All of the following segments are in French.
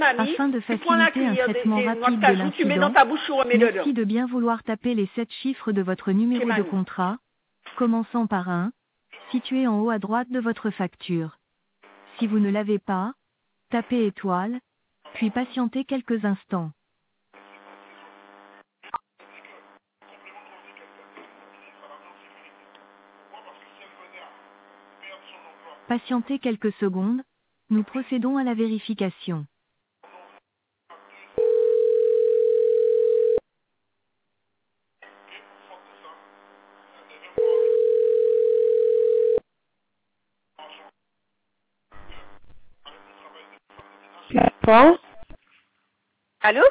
Mamie, Afin de tu prends la faciliter un cuillère traitement des noix rapide de de cajou, tu mets dans l'incident, ta bouche ou mets dedans. merci de bien vouloir taper les 7 chiffres de votre numéro de Mamie. contrat, commençant par 1, situé en haut à droite de votre facture. Si vous ne l'avez pas, tapez étoile, puis patientez quelques instants. Patientez quelques secondes, nous procédons à la vérification. Bonsoir. Allô?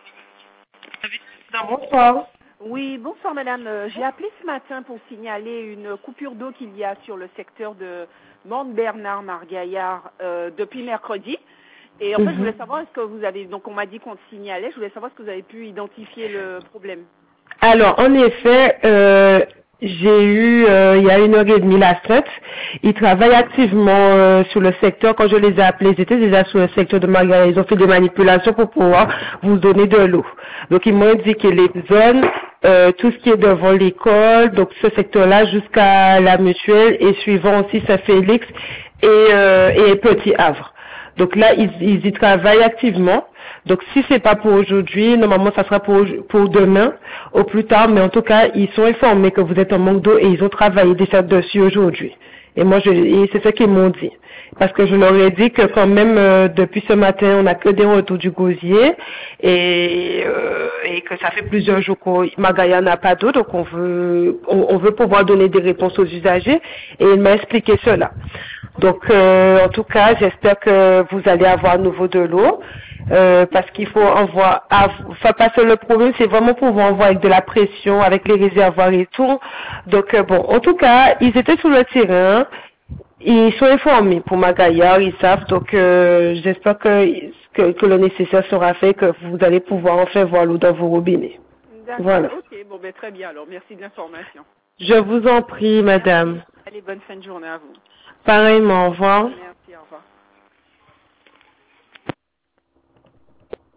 Bonsoir. Oui, bonsoir madame. J'ai appelé ce matin pour signaler une coupure d'eau qu'il y a sur le secteur de Mont-Bernard-Margaillard depuis mercredi. Et en fait, je voulais savoir, est-ce que vous avez, donc on m'a dit qu'on signalait, je voulais savoir, est-ce que vous avez pu identifier le problème? Alors, en effet, j'ai eu, il y a 1h30 la STRET. Ils travaillent activement sur le secteur. Quand je les ai appelés, ils étaient déjà sur le secteur de Margaret. Ils ont fait des manipulations pour pouvoir vous donner de l'eau. Donc, ils m'ont indiqué les zones, tout ce qui est devant l'école, donc ce secteur-là jusqu'à la mutuelle et suivant aussi Saint-Félix et Petit Havre. Donc là, ils y travaillent activement. Donc si c'est pas pour aujourd'hui, normalement ça sera pour demain au plus tard. Mais en tout cas, ils sont informés que vous êtes en manque d'eau et ils ont travaillé déjà dessus aujourd'hui. Et moi, et c'est ce qu'ils m'ont dit. Parce que je leur ai dit que quand même, depuis ce matin, on n'a que des retours du gosier et que ça fait plusieurs jours que Magaya n'a pas d'eau, donc on veut pouvoir donner des réponses aux usagers et il m'a expliqué cela. Donc, en tout cas, j'espère que vous allez avoir à nouveau de l'eau. Parce qu'il faut envoyer, enfin parce que le problème c'est vraiment pour vous envoyer avec de la pression, avec les réservoirs et tout. Donc bon, en tout cas, ils étaient sur le terrain, ils sont informés pour Magaillard, ils savent, donc j'espère que le nécessaire sera fait, que vous allez pouvoir enfin voir l'eau dans vos robinets. D'accord, Voilà. ok, bon ben très bien alors, merci de l'information. Je vous en prie, madame. Allez, bonne fin de journée à vous. Pareillement, au revoir. Merci, au revoir.